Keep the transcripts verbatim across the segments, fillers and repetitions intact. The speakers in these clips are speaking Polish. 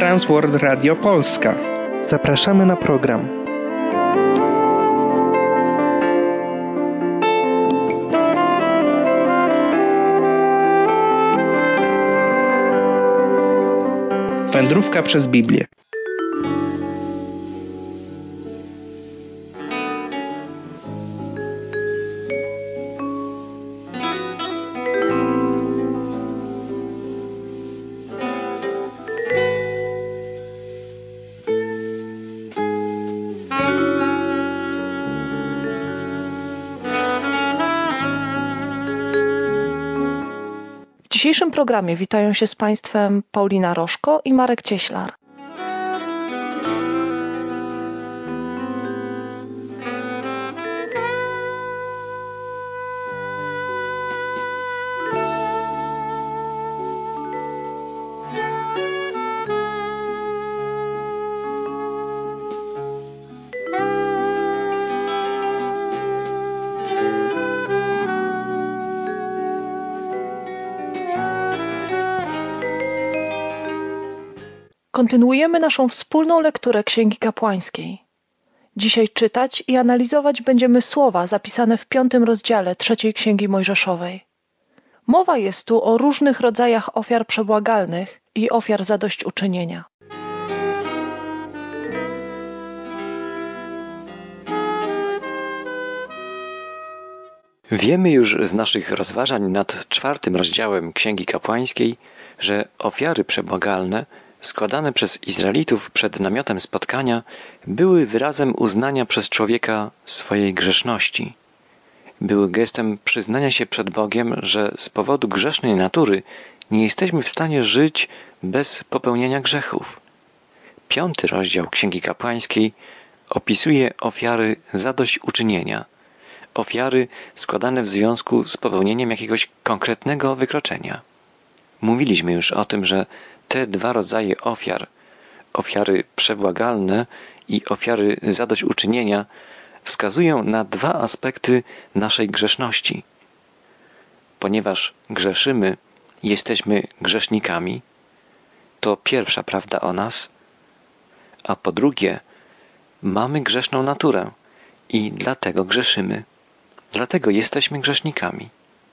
Transworld Radio Polska. Zapraszamy na program. Wędrówka przez Biblię. W dzisiejszym programie witają się z Państwem Paulina Rożko i Marek Cieślar. Kontynuujemy naszą wspólną lekturę Księgi Kapłańskiej. Dzisiaj czytać i analizować będziemy słowa zapisane w piątym rozdziale trzeciej Księgi Mojżeszowej. Mowa jest tu o różnych rodzajach ofiar przebłagalnych i ofiar zadośćuczynienia. Wiemy już z naszych rozważań nad czwartym rozdziałem Księgi Kapłańskiej, że ofiary przebłagalne składane przez Izraelitów przed namiotem spotkania były wyrazem uznania przez człowieka swojej grzeszności. Były gestem przyznania się przed Bogiem, że z powodu grzesznej natury nie jesteśmy w stanie żyć bez popełniania grzechów. Piąty rozdział Księgi Kapłańskiej opisuje ofiary zadośćuczynienia, ofiary składane w związku z popełnieniem jakiegoś konkretnego wykroczenia. Mówiliśmy już o tym, że te dwa rodzaje ofiar, ofiary przebłagalne i ofiary zadośćuczynienia, wskazują na dwa aspekty naszej grzeszności. Ponieważ grzeszymy, jesteśmy grzesznikami, to pierwsza prawda o nas, a po drugie, mamy grzeszną naturę i dlatego grzeszymy. Dlatego jesteśmy grzesznikami.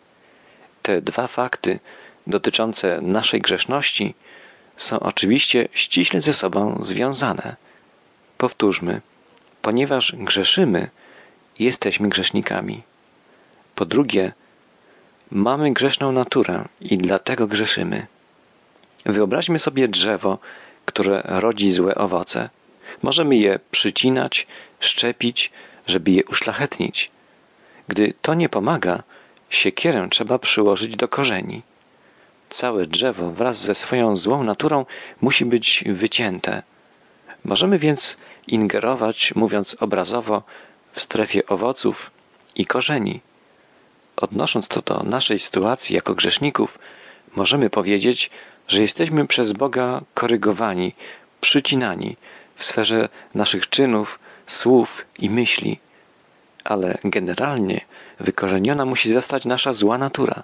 Te dwa fakty dotyczące naszej grzeszności są oczywiście ściśle ze sobą związane. Powtórzmy, ponieważ grzeszymy, jesteśmy grzesznikami. Po drugie, mamy grzeszną naturę i dlatego grzeszymy. Wyobraźmy sobie drzewo, które rodzi złe owoce. Możemy je przycinać, szczepić, żeby je uszlachetnić. Gdy to nie pomaga, siekierę trzeba przyłożyć do korzeni. Całe drzewo wraz ze swoją złą naturą musi być wycięte. Możemy więc ingerować, mówiąc obrazowo, w strefie owoców i korzeni. Odnosząc to do naszej sytuacji jako grzeszników, możemy powiedzieć, że jesteśmy przez Boga korygowani, przycinani w sferze naszych czynów, słów i myśli. Ale generalnie wykorzeniona musi zostać nasza zła natura.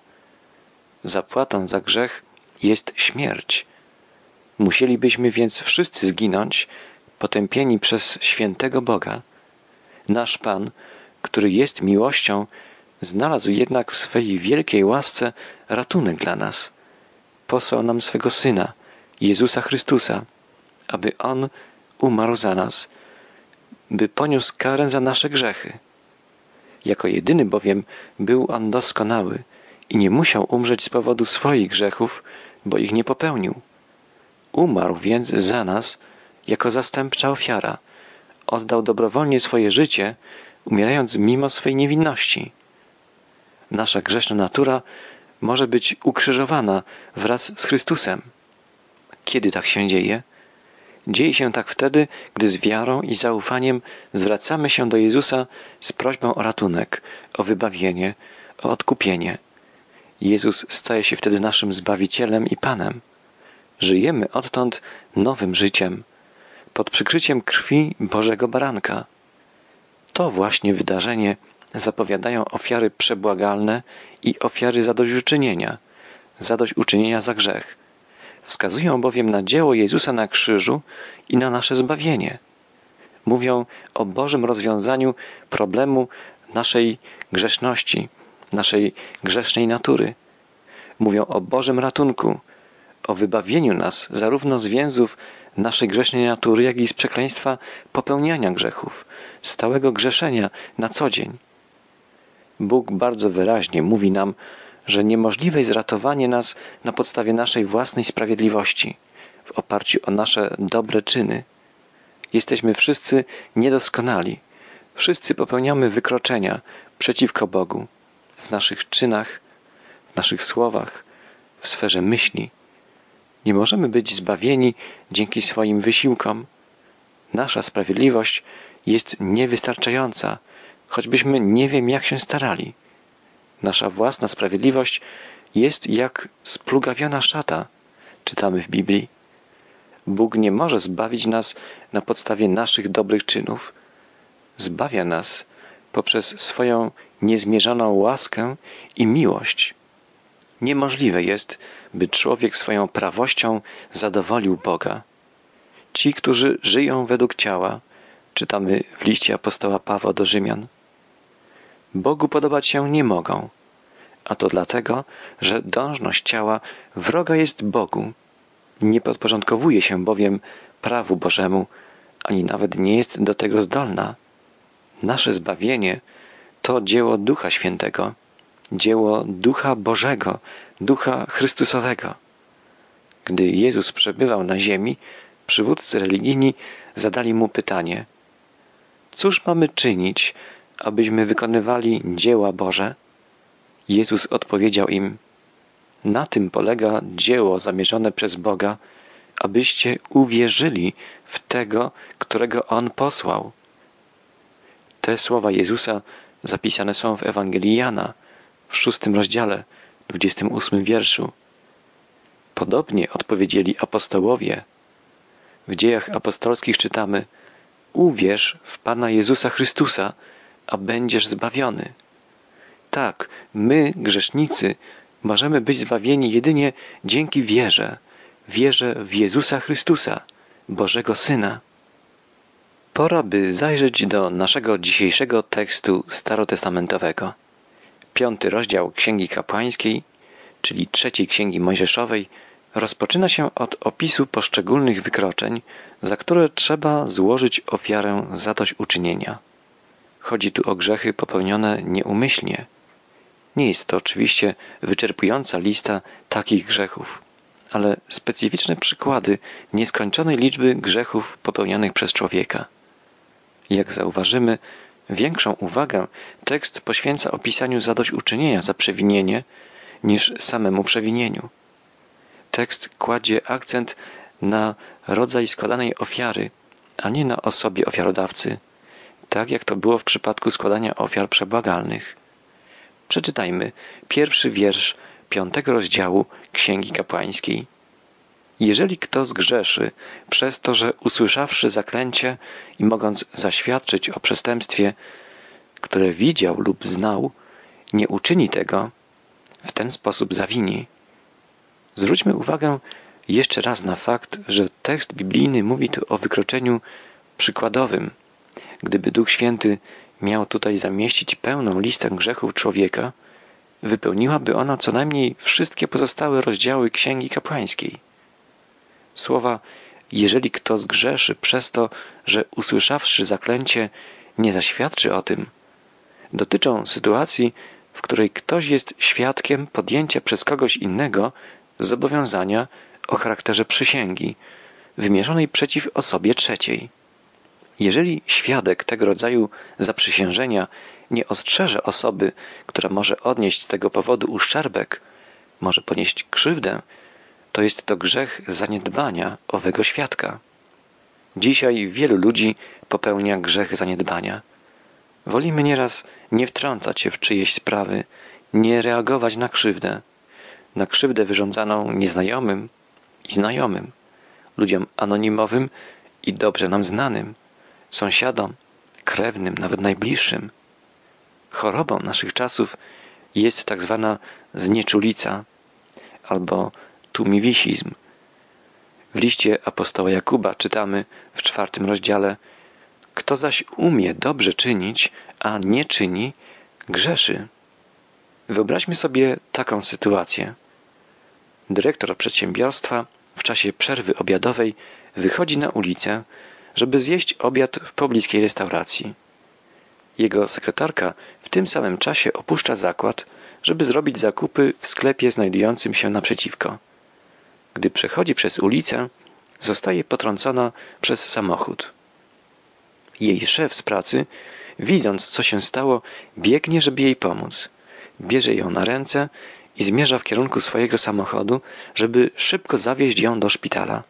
Zapłatą za grzech jest śmierć. Musielibyśmy więc wszyscy zginąć, potępieni przez świętego Boga. Nasz Pan, który jest miłością, znalazł jednak w swej wielkiej łasce ratunek dla nas. Posłał nam swego Syna, Jezusa Chrystusa, aby On umarł za nas, by poniósł karę za nasze grzechy. Jako jedyny bowiem był On doskonały i nie musiał umrzeć z powodu swoich grzechów, bo ich nie popełnił. Umarł więc za nas jako zastępcza ofiara. Oddał dobrowolnie swoje życie, umierając mimo swej niewinności. Nasza grzeszna natura może być ukrzyżowana wraz z Chrystusem. Kiedy tak się dzieje? Dzieje się tak wtedy, gdy z wiarą i zaufaniem zwracamy się do Jezusa z prośbą o ratunek, o wybawienie, o odkupienie. Jezus staje się wtedy naszym Zbawicielem i Panem. Żyjemy odtąd nowym życiem, pod przykryciem krwi Bożego Baranka. To właśnie wydarzenie zapowiadają ofiary przebłagalne i ofiary zadośćuczynienia, zadośćuczynienia za grzech. Wskazują bowiem na dzieło Jezusa na krzyżu i na nasze zbawienie. Mówią o Bożym rozwiązaniu problemu naszej grzeszności, naszej grzesznej natury. Mówią o Bożym ratunku, o wybawieniu nas zarówno z więzów naszej grzesznej natury, jak i z przekleństwa popełniania grzechów, stałego grzeszenia na co dzień. Bóg bardzo wyraźnie mówi nam, że niemożliwe jest ratowanie nas na podstawie naszej własnej sprawiedliwości, w oparciu o nasze dobre czyny. Jesteśmy wszyscy niedoskonali. Wszyscy popełniamy wykroczenia przeciwko Bogu w naszych czynach, w naszych słowach, w sferze myśli. Nie możemy być zbawieni dzięki swoim wysiłkom. Nasza sprawiedliwość jest niewystarczająca, choćbyśmy nie wiem jak się starali. Nasza własna sprawiedliwość jest jak splugawiona szata, czytamy w Biblii. Bóg nie może zbawić nas na podstawie naszych dobrych czynów. Zbawia nas poprzez swoją niezmierzoną łaskę i miłość. Niemożliwe jest, by człowiek swoją prawością zadowolił Boga. Ci, którzy żyją według ciała, czytamy w liście apostoła Pawła do Rzymian, Bogu podobać się nie mogą, a to dlatego, że dążność ciała wroga jest Bogu. Nie podporządkowuje się bowiem prawu Bożemu, ani nawet nie jest do tego zdolna. Nasze zbawienie to dzieło Ducha Świętego, dzieło Ducha Bożego, Ducha Chrystusowego. Gdy Jezus przebywał na ziemi, przywódcy religijni zadali Mu pytanie: cóż mamy czynić, abyśmy wykonywali dzieła Boże? Jezus odpowiedział im: na tym polega dzieło zamierzone przez Boga, abyście uwierzyli w Tego, którego On posłał. Te słowa Jezusa zapisane są w Ewangelii Jana, w szóstym rozdziale, dwudziestym ósmym wierszu. Podobnie odpowiedzieli apostołowie. W Dziejach Apostolskich czytamy: uwierz w Pana Jezusa Chrystusa, a będziesz zbawiony. Tak, my, grzesznicy, możemy być zbawieni jedynie dzięki wierze, wierze w Jezusa Chrystusa, Bożego Syna. Pora, by zajrzeć do naszego dzisiejszego tekstu starotestamentowego. Piąty rozdział Księgi Kapłańskiej, czyli trzeciej Księgi Mojżeszowej, rozpoczyna się od opisu poszczególnych wykroczeń, za które trzeba złożyć ofiarę zadośćuczynienia. Chodzi tu o grzechy popełnione nieumyślnie. Nie jest to oczywiście wyczerpująca lista takich grzechów, ale specyficzne przykłady nieskończonej liczby grzechów popełnianych przez człowieka. Jak zauważymy, większą uwagę tekst poświęca opisaniu zadośćuczynienia za przewinienie niż samemu przewinieniu. Tekst kładzie akcent na rodzaj składanej ofiary, a nie na osobie ofiarodawcy, tak jak to było w przypadku składania ofiar przebłagalnych. Przeczytajmy pierwszy wiersz piątego rozdziału Księgi Kapłańskiej. Jeżeli kto zgrzeszy przez to, że usłyszawszy zaklęcie i mogąc zaświadczyć o przestępstwie, które widział lub znał, nie uczyni tego, w ten sposób zawini. Zwróćmy uwagę jeszcze raz na fakt, że tekst biblijny mówi tu o wykroczeniu przykładowym. Gdyby Duch Święty miał tutaj zamieścić pełną listę grzechów człowieka, wypełniłaby ona co najmniej wszystkie pozostałe rozdziały Księgi Kapłańskiej. Słowa jeżeli kto zgrzeszy przez to, że usłyszawszy zaklęcie nie zaświadczy o tym, dotyczą sytuacji, w której ktoś jest świadkiem podjęcia przez kogoś innego zobowiązania o charakterze przysięgi, wymierzonej przeciw osobie trzeciej. Jeżeli świadek tego rodzaju zaprzysiężenia nie ostrzeże osoby, która może odnieść z tego powodu uszczerbek, może ponieść krzywdę, to jest to grzech zaniedbania owego świadka. Dzisiaj wielu ludzi popełnia grzech zaniedbania. Wolimy nieraz nie wtrącać się w czyjeś sprawy, nie reagować na krzywdę, na krzywdę wyrządzaną nieznajomym i znajomym, ludziom anonimowym i dobrze nam znanym, sąsiadom, krewnym, nawet najbliższym. Chorobą naszych czasów jest tak zwana znieczulica albo tumiwisizm, W liście apostoła Jakuba czytamy w czwartym rozdziale: kto zaś umie dobrze czynić, a nie czyni, grzeszy. Wyobraźmy sobie taką sytuację. Dyrektor przedsiębiorstwa w czasie przerwy obiadowej wychodzi na ulicę, żeby zjeść obiad w pobliskiej restauracji. Jego sekretarka w tym samym czasie opuszcza zakład, żeby zrobić zakupy w sklepie znajdującym się naprzeciwko. Gdy przechodzi przez ulicę, zostaje potrącona przez samochód. Jej szef z pracy, widząc co się stało, biegnie, żeby jej pomóc. Bierze ją na ręce i zmierza w kierunku swojego samochodu, żeby szybko zawieźć ją do szpitala.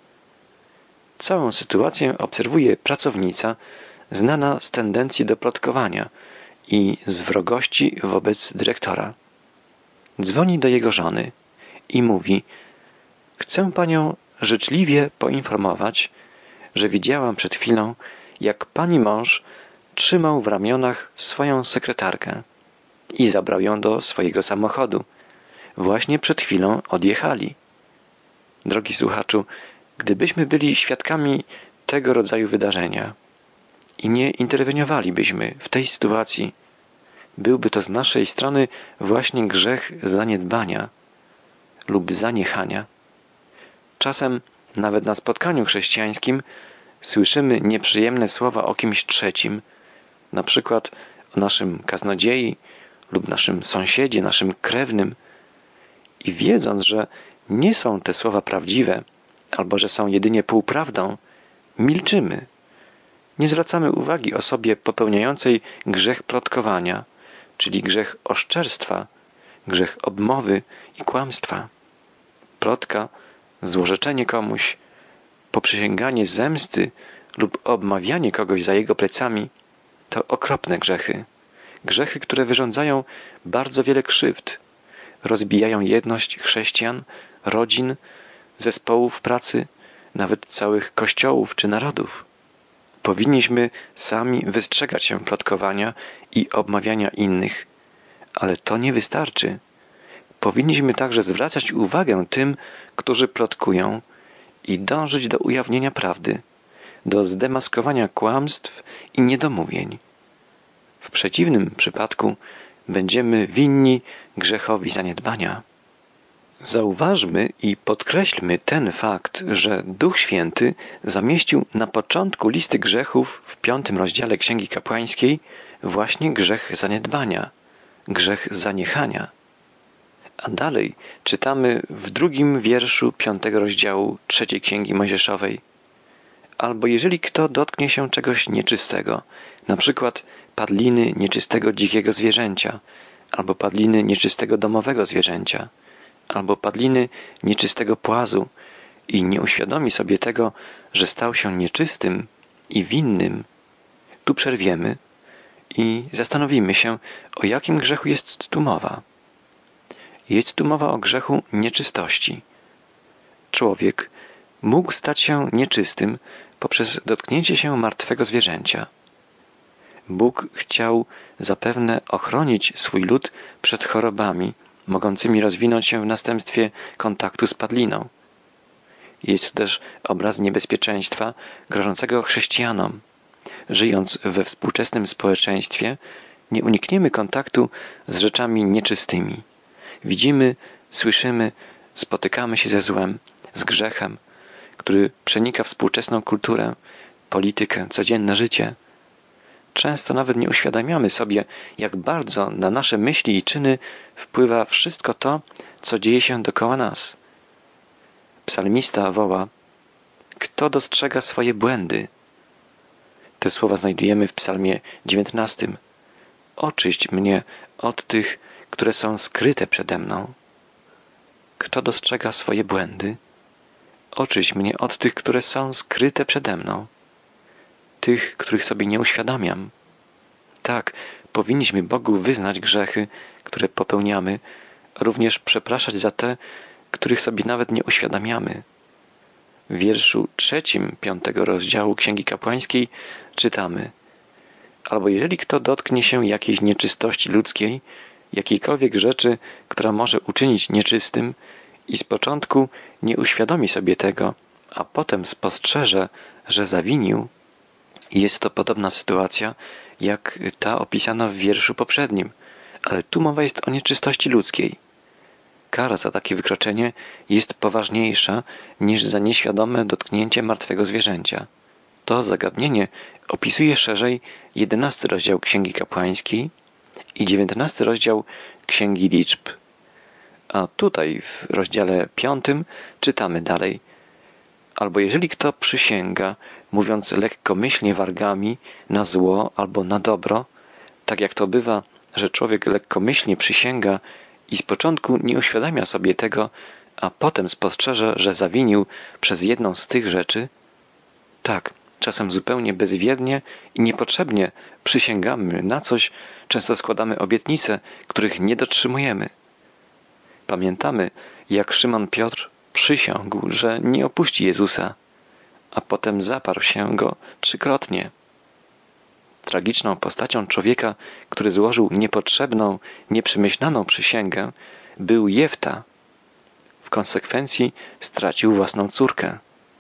Całą sytuację obserwuje pracownica, znana z tendencji do plotkowania i z wrogości wobec dyrektora. Dzwoni do jego żony i mówi: chcę panią życzliwie poinformować, że widziałam przed chwilą, jak pani mąż trzymał w ramionach swoją sekretarkę i zabrał ją do swojego samochodu. Właśnie przed chwilą odjechali. Drogi słuchaczu, gdybyśmy byli świadkami tego rodzaju wydarzenia i nie interweniowalibyśmy w tej sytuacji, byłby to z naszej strony właśnie grzech zaniedbania lub zaniechania. Czasem nawet na spotkaniu chrześcijańskim słyszymy nieprzyjemne słowa o kimś trzecim, na przykład o naszym kaznodziei lub naszym sąsiedzie, naszym krewnym, i wiedząc, że nie są te słowa prawdziwe albo że są jedynie półprawdą, milczymy. Nie zwracamy uwagi osobie popełniającej grzech plotkowania, czyli grzech oszczerstwa, grzech obmowy i kłamstwa. Plotka, złorzeczenie komuś, poprzysięganie zemsty lub obmawianie kogoś za jego plecami to okropne grzechy. Grzechy, które wyrządzają bardzo wiele krzywd, rozbijają jedność chrześcijan, rodzin, zespołów pracy, nawet całych kościołów czy narodów. Powinniśmy sami wystrzegać się plotkowania i obmawiania innych, ale to nie wystarczy. Powinniśmy także zwracać uwagę tym, którzy plotkują, i dążyć do ujawnienia prawdy, do zdemaskowania kłamstw i niedomówień. W przeciwnym przypadku będziemy winni grzechowi zaniedbania. Zauważmy i podkreślmy ten fakt, że Duch Święty zamieścił na początku listy grzechów w piątym rozdziale Księgi Kapłańskiej właśnie grzech zaniedbania, grzech zaniechania. A dalej czytamy w drugim wierszu piątego rozdziału trzeciej Księgi Mojżeszowej: albo jeżeli kto dotknie się czegoś nieczystego, na przykład padliny nieczystego dzikiego zwierzęcia, albo padliny nieczystego domowego zwierzęcia, albo padliny nieczystego płazu i nie uświadomi sobie tego, że stał się nieczystym i winnym, tu przerwiemy i zastanowimy się, o jakim grzechu jest tu mowa. Jest tu mowa o grzechu nieczystości. Człowiek mógł stać się nieczystym poprzez dotknięcie się martwego zwierzęcia. Bóg chciał zapewne ochronić swój lud przed chorobami mogącymi rozwinąć się w następstwie kontaktu z padliną. Jest to też obraz niebezpieczeństwa grożącego chrześcijanom. Żyjąc we współczesnym społeczeństwie, nie unikniemy kontaktu z rzeczami nieczystymi. Widzimy, słyszymy, spotykamy się ze złem, z grzechem, który przenika współczesną kulturę, politykę, codzienne życie. Często nawet nie uświadamiamy sobie, jak bardzo na nasze myśli i czyny wpływa wszystko to, co dzieje się dookoła nas. Psalmista woła: kto dostrzega swoje błędy? Te słowa znajdujemy w psalmie dziewiętnastym. Oczyść mnie od tych, które są skryte przede mną. Kto dostrzega swoje błędy? Oczyść mnie od tych, które są skryte przede mną. Tych, których sobie nie uświadamiam. Tak, powinniśmy Bogu wyznać grzechy, które popełniamy, również przepraszać za te, których sobie nawet nie uświadamiamy. W wierszu trzecim piątego rozdziału Księgi Kapłańskiej czytamy: albo jeżeli kto dotknie się jakiejś nieczystości ludzkiej, jakiejkolwiek rzeczy, która może uczynić nieczystym, i z początku nie uświadomi sobie tego, a potem spostrzeże, że zawinił, jest to podobna sytuacja jak ta opisana w wierszu poprzednim, ale tu mowa jest o nieczystości ludzkiej. Kara za takie wykroczenie jest poważniejsza niż za nieświadome dotknięcie martwego zwierzęcia. To zagadnienie opisuje szerzej jedenasty rozdział Księgi Kapłańskiej i dziewiętnasty rozdział Księgi Liczb. A tutaj w rozdziale piątym czytamy dalej. Albo jeżeli kto przysięga, mówiąc lekkomyślnie wargami na zło albo na dobro, tak jak to bywa, że człowiek lekkomyślnie przysięga i z początku nie uświadamia sobie tego, a potem spostrzeże, że zawinił przez jedną z tych rzeczy, tak, czasem zupełnie bezwiednie i niepotrzebnie przysięgamy na coś, często składamy obietnice, których nie dotrzymujemy. Pamiętamy, jak Szymon Piotr przysiągł, że nie opuści Jezusa, a potem zaparł się go trzykrotnie. Tragiczną postacią człowieka, który złożył niepotrzebną, nieprzemyślaną przysięgę, był Jefta. W konsekwencji stracił własną córkę.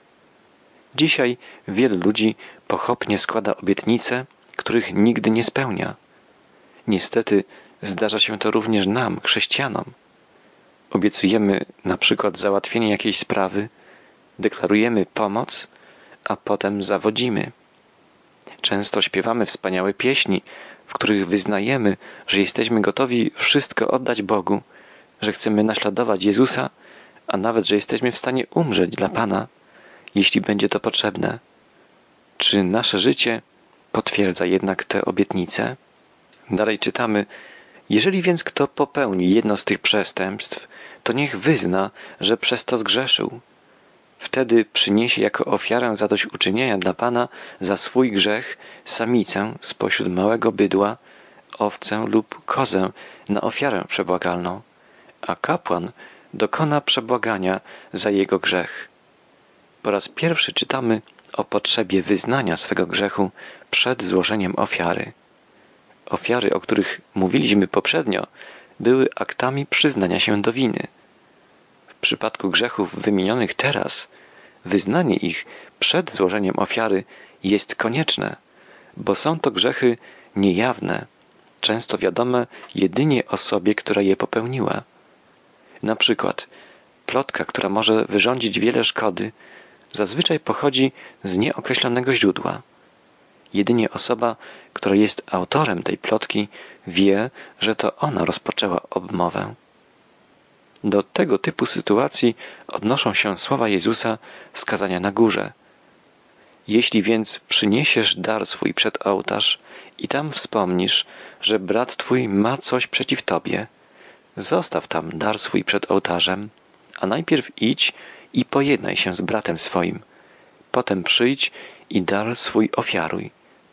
Dzisiaj wielu ludzi pochopnie składa obietnice, których nigdy nie spełnia. Niestety zdarza się to również nam, chrześcijanom. Obiecujemy na przykład załatwienie jakiejś sprawy, deklarujemy pomoc, a potem zawodzimy. Często śpiewamy wspaniałe pieśni, w których wyznajemy, że jesteśmy gotowi wszystko oddać Bogu, że chcemy naśladować Jezusa, a nawet, że jesteśmy w stanie umrzeć dla Pana, jeśli będzie to potrzebne. Czy nasze życie potwierdza jednak te obietnice? Dalej czytamy, jeżeli więc kto popełni jedno z tych przestępstw, to niech wyzna, że przez to zgrzeszył. Wtedy przyniesie jako ofiarę zadośćuczynienia dla Pana za swój grzech samicę spośród małego bydła, owcę lub kozę na ofiarę przebłagalną, a kapłan dokona przebłagania za jego grzech. Po raz pierwszy czytamy o potrzebie wyznania swego grzechu przed złożeniem ofiary. Ofiary, o których mówiliśmy poprzednio, były aktami przyznania się do winy. W przypadku grzechów wymienionych teraz, wyznanie ich przed złożeniem ofiary jest konieczne, bo są to grzechy niejawne, często wiadome jedynie osobie, która je popełniła. Na przykład plotka, która może wyrządzić wiele szkody, zazwyczaj pochodzi z nieokreślonego źródła. Jedynie osoba, która jest autorem tej plotki, wie, że to ona rozpoczęła obmowę. Do tego typu sytuacji odnoszą się słowa Jezusa z kazania na górze. Jeśli więc przyniesiesz dar swój przed ołtarz i tam wspomnisz, że brat twój ma coś przeciw tobie, zostaw tam dar swój przed ołtarzem, a najpierw idź i pojednaj się z bratem swoim. Potem przyjdź i dar swój ofiaruj.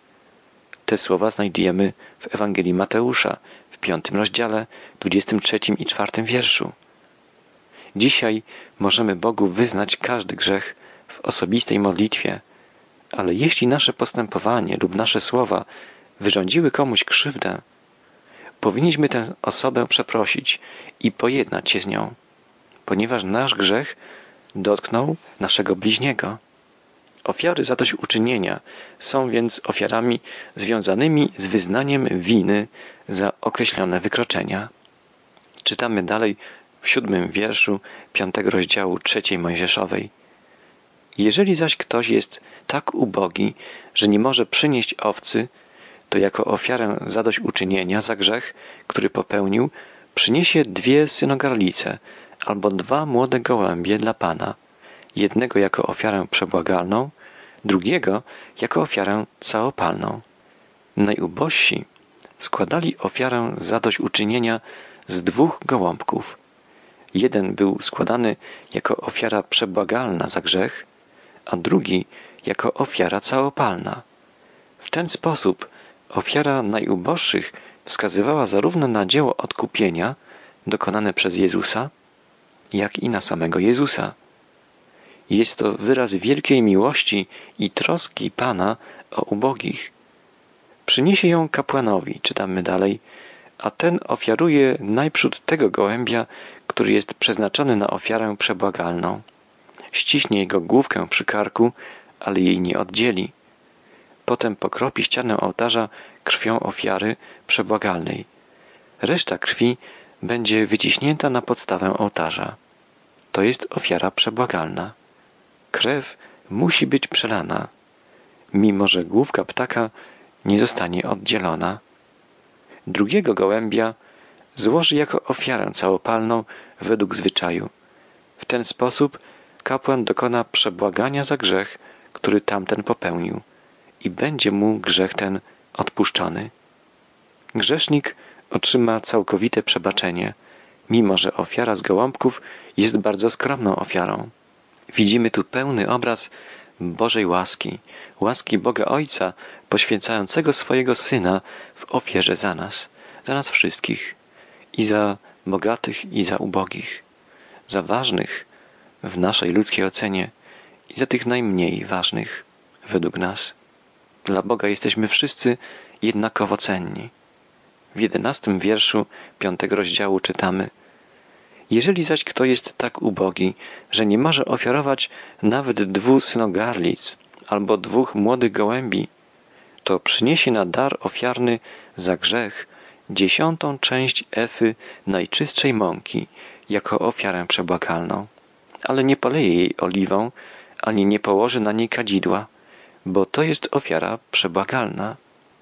Te słowa znajdujemy w Ewangelii Mateusza w piątym rozdziale, dwudziestym trzecim i czwartym wierszu. Dzisiaj możemy Bogu wyznać każdy grzech w osobistej modlitwie, ale jeśli nasze postępowanie lub nasze słowa wyrządziły komuś krzywdę, powinniśmy tę osobę przeprosić i pojednać się z nią, ponieważ nasz grzech dotknął naszego bliźniego. Ofiary zadośćuczynienia są więc ofiarami związanymi z wyznaniem winy za określone wykroczenia. Czytamy dalej w siódmym wierszu piątego rozdziału trzeciej Mojżeszowej. Jeżeli zaś ktoś jest tak ubogi, że nie może przynieść owcy, to jako ofiarę zadośćuczynienia za grzech, który popełnił, przyniesie dwie synogarlice albo dwa młode gołębie dla Pana, jednego jako ofiarę przebłagalną, drugiego jako ofiarę całopalną. Najubożsi składali ofiarę zadośćuczynienia z dwóch gołąbków. Jeden był składany jako ofiara przebłagalna za grzech, a drugi jako ofiara całopalna. W ten sposób ofiara najuboższych wskazywała zarówno na dzieło odkupienia dokonane przez Jezusa, jak i na samego Jezusa. Jest to wyraz wielkiej miłości i troski Pana o ubogich. Przyniesie ją kapłanowi, czytamy dalej, a ten ofiaruje najprzód tego gołębia, który jest przeznaczony na ofiarę przebłagalną. ściśnie jego główkę przy karku, ale jej nie oddzieli. Potem pokropi ścianę ołtarza krwią ofiary przebłagalnej. Reszta krwi będzie wyciśnięta na podstawę ołtarza. To jest ofiara przebłagalna. Krew musi być przelana, mimo że główka ptaka nie zostanie oddzielona. Drugiego gołębia złoży jako ofiarę całopalną według zwyczaju. W ten sposób kapłan dokona przebłagania za grzech, który tamten popełnił, i będzie mu grzech ten odpuszczony. Grzesznik otrzyma całkowite przebaczenie, mimo że ofiara z gołąbków jest bardzo skromną ofiarą. Widzimy tu pełny obraz Bożej łaski, łaski Boga Ojca poświęcającego swojego Syna w ofierze za nas, za nas wszystkich, i za bogatych, i za ubogich, za ważnych w naszej ludzkiej ocenie i za tych najmniej ważnych według nas. Dla Boga jesteśmy wszyscy jednakowo cenni. W jedenastym wierszu piątego rozdziału czytamy: Jeżeli zaś kto jest tak ubogi, że nie może ofiarować nawet dwóch synogarlic albo dwóch młodych gołębi, to przyniesie na dar ofiarny za grzech dziesiątą część efy najczystszej mąki jako ofiarę przebłagalną, ale nie poleje jej oliwą, ani nie położy na niej kadzidła, bo to jest ofiara przebłagalna.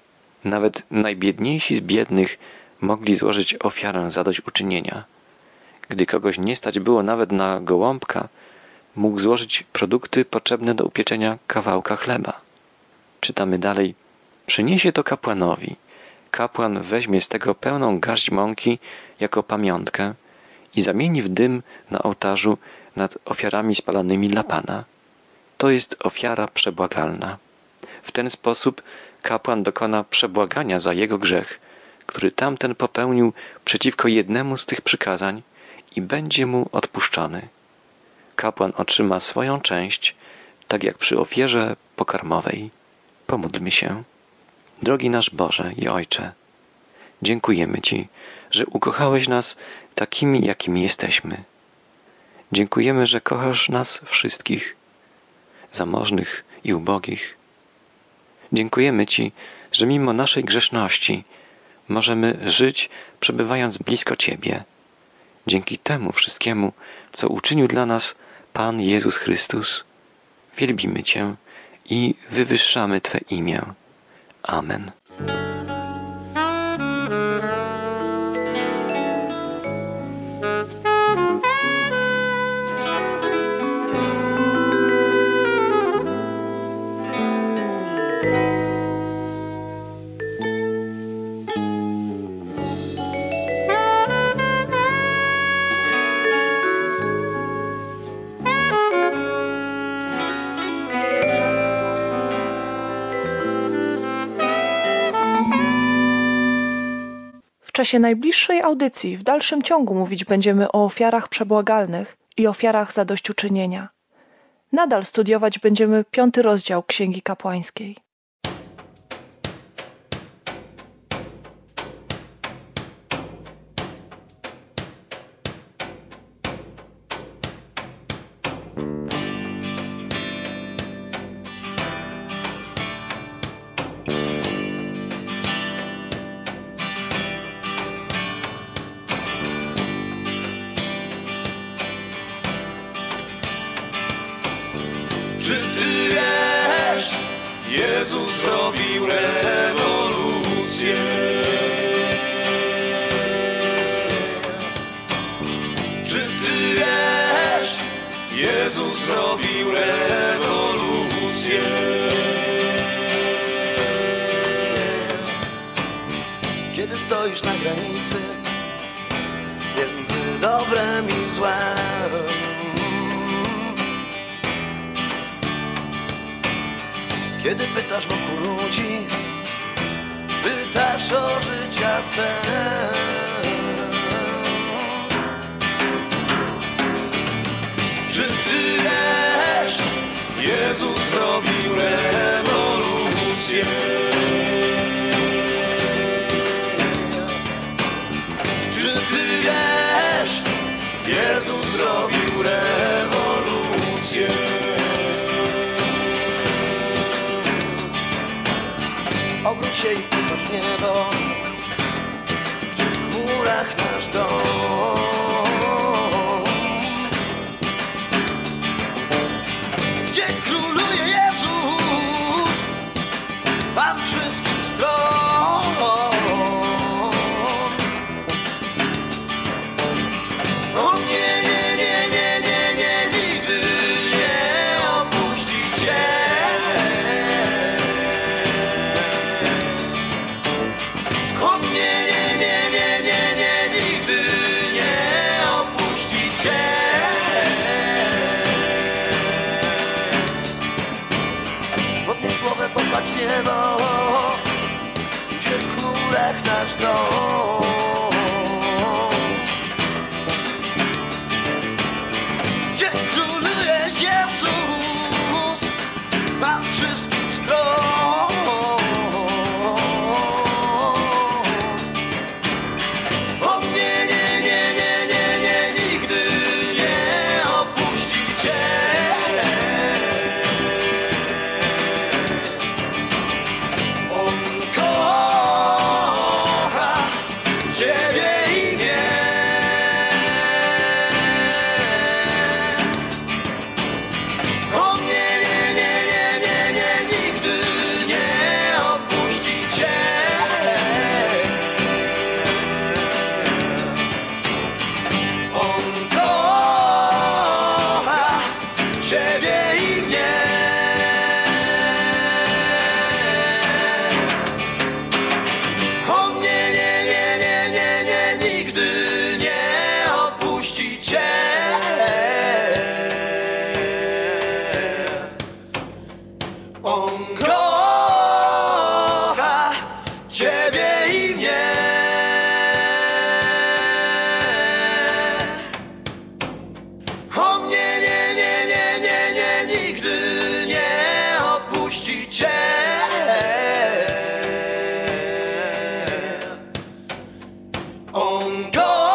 Nawet najbiedniejsi z biednych mogli złożyć ofiarę zadośćuczynienia. Gdy kogoś nie stać było nawet na gołąbka, mógł złożyć produkty potrzebne do upieczenia kawałka chleba. Czytamy dalej: Przyniesie to kapłanowi. Kapłan weźmie z tego pełną garść mąki jako pamiątkę i zamieni w dym na ołtarzu nad ofiarami spalanymi dla Pana. To jest ofiara przebłagalna. W ten sposób kapłan dokona przebłagania za jego grzech, który tamten popełnił przeciwko jednemu z tych przykazań, i będzie mu odpuszczony. Kapłan otrzyma swoją część, tak jak przy ofierze pokarmowej. Pomódlmy się. Drogi nasz Boże i Ojcze, dziękujemy Ci, że ukochałeś nas takimi, jakimi jesteśmy. Dziękujemy, że kochasz nas wszystkich, zamożnych i ubogich. Dziękujemy Ci, że mimo naszej grzeszności możemy żyć, przebywając blisko Ciebie, dzięki temu wszystkiemu, co uczynił dla nas Pan Jezus Chrystus. Wielbimy Cię i wywyższamy Twe imię. Amen. W czasie najbliższej audycji w dalszym ciągu mówić będziemy o ofiarach przebłagalnych i ofiarach zadośćuczynienia. Nadal studiować będziemy piąty rozdział Księgi Kapłańskiej. Czy Ty wiesz, Jezus zrobił rewolucję? Czy Ty wiesz, Jezus zrobił rewolucję? Kiedy stoisz na granicy między dobrem i złem, kiedy pytasz wokół ludzi, pytasz o życia sen. Czy Ty wiesz, Jezus zrobił rewolucję? Czy Ty wiesz, Jezus zrobił rewolucję? się i popatrz niebo, gdzie w chmurach nasz dom. Gdzie króluje Jezus, Pan wszystkich stron. O nie, nie, nie, nie, nie, nie, nigdy nie opuści Cię. O nie, nie, nie, nie, nie, nie, nigdy nie opuści Cię. Podnieś głowę, popatrz niebo, gdzie w chmurach nasz dom. Gdzie króluje Jezus, Pan wszystkich stron. O nie, nie, nie, nie, nie, nie, nigdy nie opuści Cię. On kocha Ciebie i mnie. O nie, nie, nie, nie, nie, nie, nigdy nie opuści Cię. On kocha Ciebie i mnie. O nie, nie, nie, nie, nie, nie, nigdy nie opuści Cię. On kocha Ciebie i mnie. O nie, nie, nie, nie, nie, nie, nigdy nie opuści Cię. On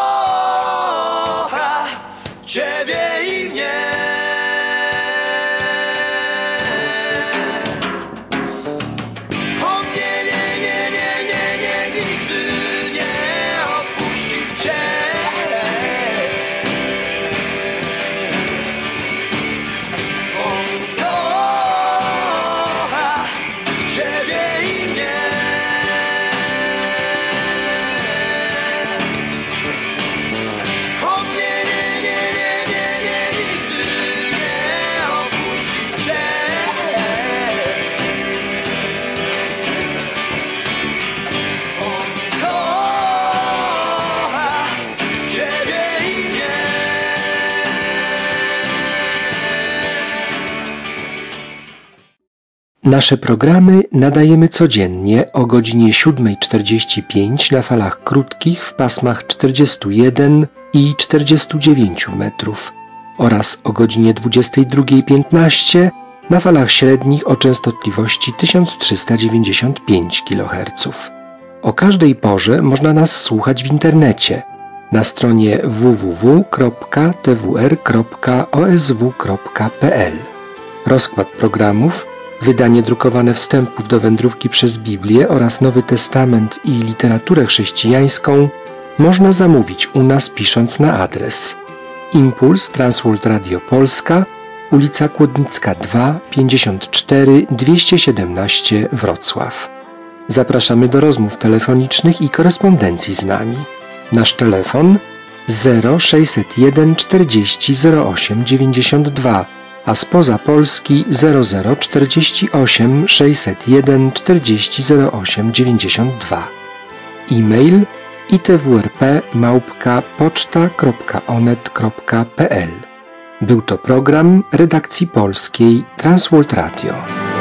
kocha Ciebie i mnie. O nie, nie, nie, nie, nie, nie, nigdy nie opuści Cię. On kocha Ciebie i mnie. O nie, nie, nie, nie, nie, nie, nigdy nie opuści Cię. On kocha Ciebie i mnie. Nasze programy nadajemy codziennie o godzinie siódma czterdzieści pięć na falach krótkich w pasmach czterdzieści jeden i czterdzieści dziewięć metrów oraz o godzinie dwudziesta druga piętnaście na falach średnich o częstotliwości tysiąc trzysta dziewięćdziesiąt pięć kiloherców. O każdej porze można nas słuchać w internecie na stronie w w w kropka t w r kropka o s w kropka p l. Rozkład programów, wydanie drukowane wstępów do wędrówki przez Biblię oraz Nowy Testament i literaturę chrześcijańską można zamówić u nas pisząc na adres Impuls Transworld Radio Polska, ulica Kłodnicka dwa, pięćdziesiąt cztery, dwieście siedemnaście Wrocław. Zapraszamy do rozmów telefonicznych i korespondencji z nami. Nasz telefon zero sześćset jeden czterdzieści zero osiem dziewięćdziesiąt dwa, a spoza Polski zero zero czterdzieści osiem sześćset jeden czterdzieści zero osiem dziewięćdziesiąt dwa. E-mail itwrp małpka poczta kropka onet kropka p l. Był to program redakcji polskiej Transworld Radio.